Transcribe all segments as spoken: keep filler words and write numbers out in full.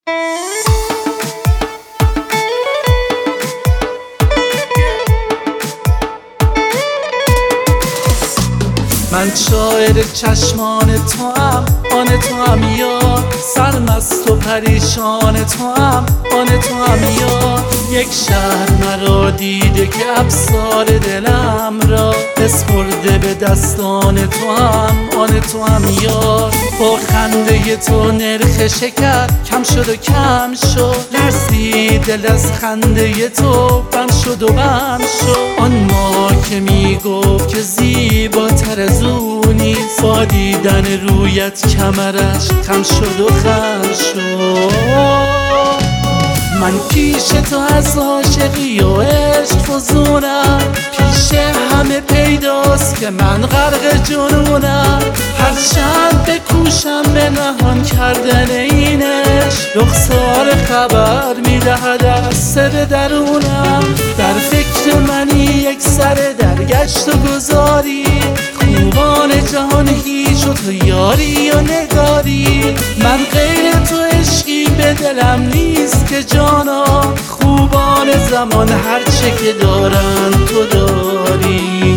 من شاعر چشمان تو هم، آن تو هم یار، سرمست و پریشان تو هم، آن تو هم یار. یک شهر مرا دیده که افسار دلم را بسپرده به دستان تو هم، آن تو هم یار. با خنده تو نرخ شکر کم شد و کم شد، لرزی دل از خنده تو بم شد و بم شد. آن ما که میگفت که زیباتر از او نیست، با دیدن رویت کمرش خم شد و خم شد. من پیش تو از عاشقی و عشق فزونم، پیش همه پیداست که من غرق جنونم. هرچند بکوشم به نهان کردن این عشق، رخسار خبر میدهد از سر درونم. در فکر منی یک سر در گشت و گذاری، خوبان جهان هیچ و تو یاری و نگاری. من غیر تو عشقی به دلم نیست که جانا، خوبان زمان هرچه که دارن تو داری.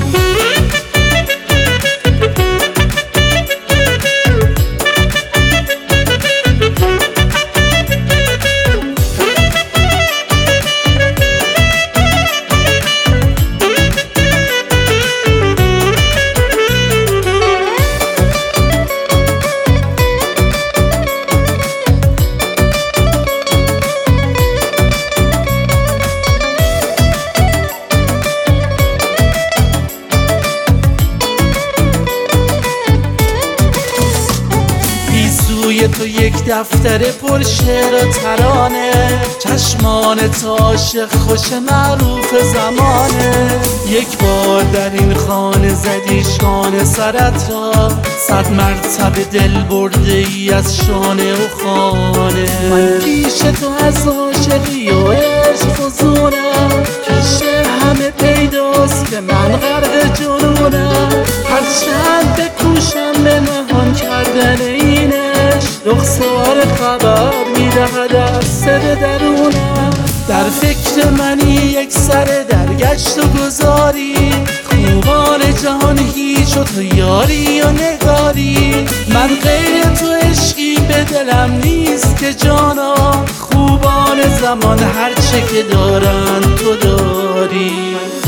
روی تو یک دفتر پر شعر و ترانه، چشمان تو عاشق خوش معروف زمانه. یک بار در این خانه زدی شانه سرت را، صد مرتبه دل برده ای از شانه و خانه. من پیش تو از عاشقی و عشق فزونم، پیش همه پیداست که من غرق جنونم. هرچند بکوشم به نهان کردن این رخسار خبر میدهد از سر درونم. در فکر منی یک سر در گشت و گذاری، خوبان جهان هیچ و تو یاری و نگاری. من غیر تو عشقی به دلم نیست که جانا، خوبان زمان هرچه که دارن تو داری.